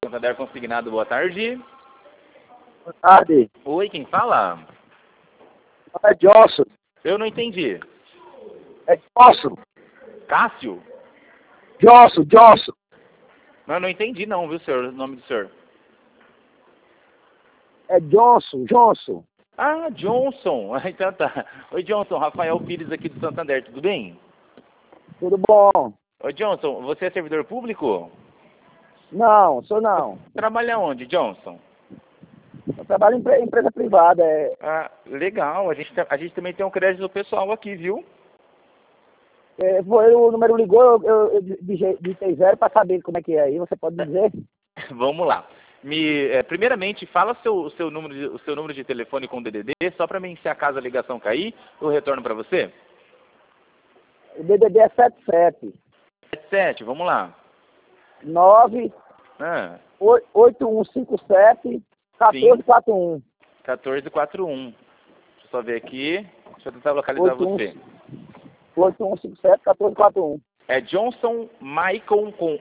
Santander Consignado, boa tarde. Boa tarde. Oi, quem fala? É Johnson. Eu não entendi. É Johnson. Cássio? Johnson. Não, não entendi não, viu, senhor, o nome do senhor. É Johnson. Ah, Johnson. Então tá. Oi, Johnson, Rafael Pires aqui do Santander, tudo bem? Tudo bom? Oi, Johnson, você é servidor público? Não, sou não. Trabalha onde, Johnson? Eu trabalho em empresa privada. Ah, legal. A gente também tem um crédito pessoal aqui, viu? Foi, o número ligou, eu digitei 0 para saber como é que é aí. Você pode dizer? Vamos lá. Primeiramente, fala o seu número de telefone com o DDD, só para mim, se acaso a ligação cair, eu retorno para você. O DDD é 77 77, vamos lá. 9 Ah, 8157 1441. 1441. Deixa eu só ver aqui. Deixa eu tentar localizar você. 8157 1441. É Johnson Maicon com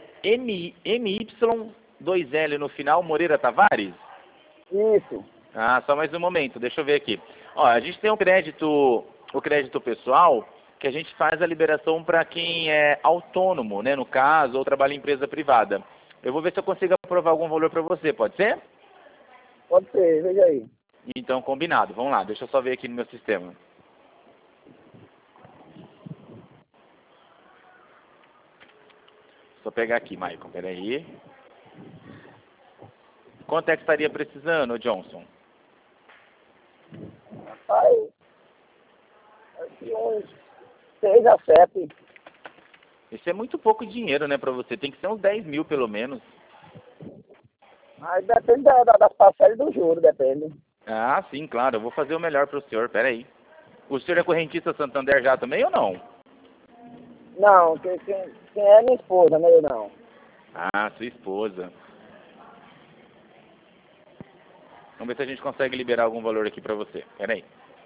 MY2L no final, Moreira Tavares? Isso. Ah, só mais um momento, deixa eu ver aqui. Ó, a gente tem o crédito pessoal, que a gente faz a liberação para quem é autônomo, né, no caso, ou trabalha em empresa privada. Eu vou ver se eu consigo aprovar algum valor para você, pode ser? Pode ser, veja aí. Então, combinado. Vamos lá, deixa eu só ver aqui no meu sistema. Só pegar aqui, Maicon, peraí. Quanto é que estaria precisando, Johnson? Rapaz, aqui uns 6 a 7. Isso é muito pouco dinheiro, né, para você. Tem que ser uns 10 mil, pelo menos. Mas depende das parcelas do juro, depende. Ah, sim, claro. Eu vou fazer o melhor para o senhor. Peraí. O senhor é correntista Santander já também ou não? Não, quem é minha esposa, né? Eu não. Ah, sua esposa. Vamos ver se a gente consegue liberar algum valor aqui para você. Peraí.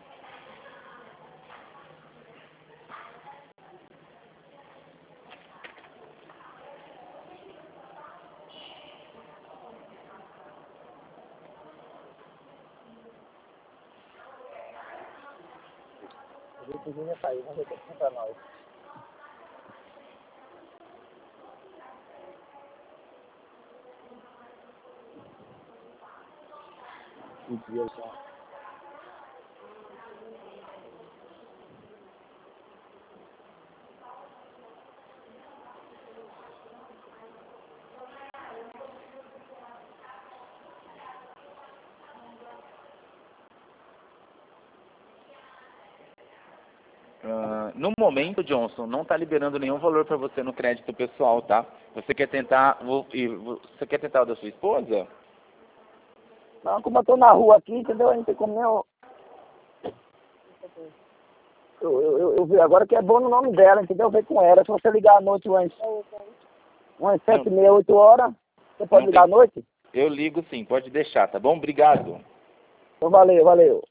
A gente vinha sair, vamos ver o que tem pra nós. No momento, Johnson, não está liberando nenhum valor para você no crédito pessoal, tá? Você quer tentar o da sua esposa? Não, como eu tô na rua aqui, entendeu? A gente tem como nem eu vi agora que é bom no nome dela, entendeu? Eu vejo com ela. Se você ligar à noite umas 7h30, 8 horas, você pode ligar à noite? Eu ligo sim, pode deixar, tá bom? Obrigado. Então valeu.